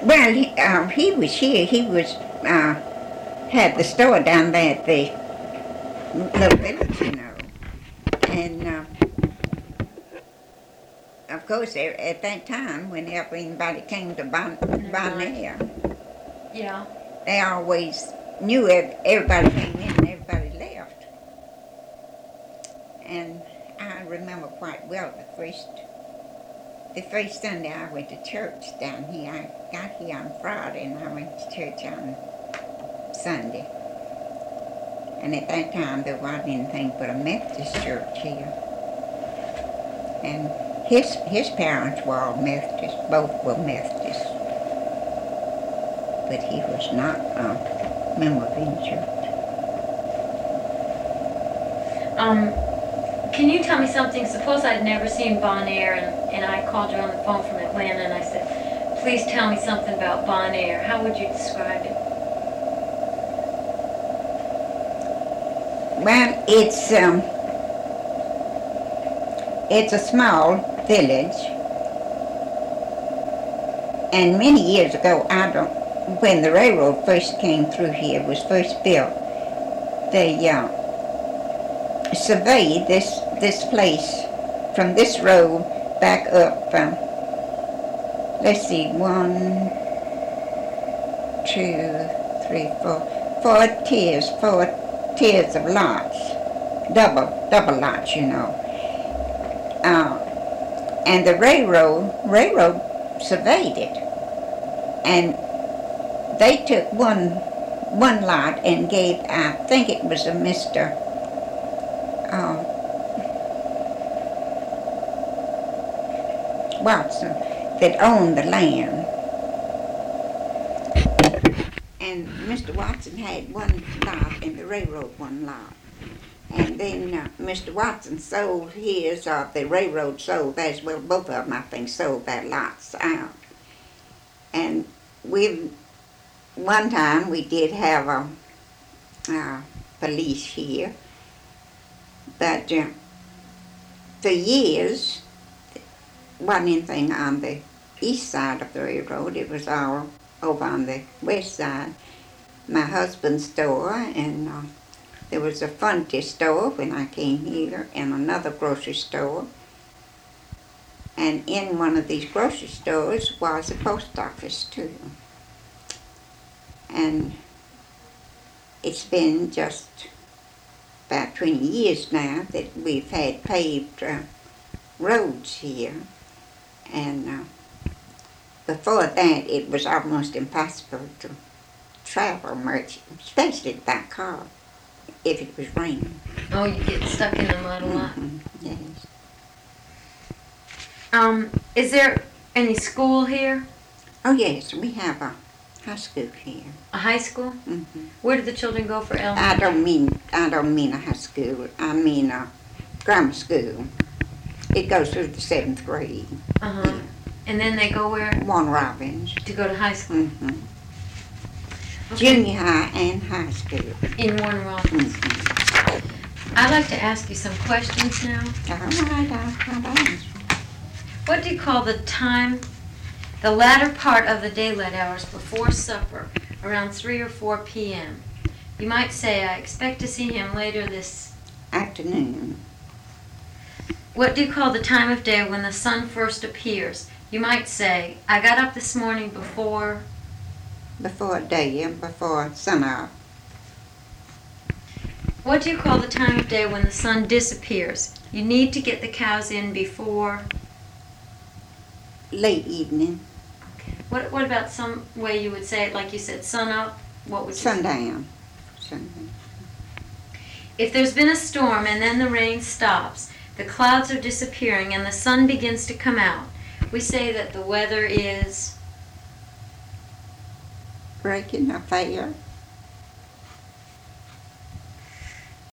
Well, he was here. He was had the store down there at the little village, you know. And of course, at that time, whenever anybody came to Bonaire, yeah, they always knew everybody came in and everybody left. And I remember quite well the first Sunday I went to church down here. I got here on Friday and I went to church on Sunday. And at that time there wasn't anything but a Methodist church here. And his parents were all Methodist, both were Methodist. But he was not a member of any church. Can you tell me something? Suppose I'd never seen Bonaire and I called you on the phone from Atlanta and I said, please tell me something about Bonaire. How would you describe it? Well, it's a small village, and many years ago, when the railroad first came through here, was first built, they surveyed this place from this road back up. Let's see, 1, 2, 3, 4, four tiers of lots, double lots, you know. And the railroad surveyed it, and they took one lot and gave, I think it was a Mr. Watson that owned the land. And Mr. Watson had one lot and the railroad one lot. And then Mr. Watson sold his, the railroad sold theirs. Well, both of them, I think, sold their lots out. And one time we did have a police here, but for years, wasn't anything on the east side of the railroad. It was all over on the west side. My husband's store, and there was a furniture store when I came here, and another grocery store. And in one of these grocery stores was a post office too. And it's been just about 20 years now that we've had paved roads here. And before that, it was almost impossible to travel much, especially by car, if it was raining. Oh, you get stuck in the mud a lot? Yes. Is there any school here? Oh, yes, we have a high school here. A high school? Mm-hmm. Where do the children go for elementary? I don't mean a high school. I mean a grammar school. It goes through the 7th grade. Uh-huh. Yeah. And then they go where? Warner Robins. To go to high school? Mm-hmm. Okay. Junior high and high school. In Warner Robins. Mm-hmm. I'd like to ask you some questions now. All right, I'll answer. What do you call the time, the latter part of the daylight hours before supper, around 3 or 4 p.m.? You might say, I expect to see him later this afternoon. What do you call the time of day when the sun first appears? You might say, I got up this morning before... Before day, before sun up. What do you call the time of day when the sun disappears? You need to get the cows in before... Late evening. Okay. What about some way you would say it, like you said, sun up? What would you Sundown. Sundown. If there's been a storm and then the rain stops, the clouds are disappearing and the sun begins to come out, we say that the weather is... Breaking or fair.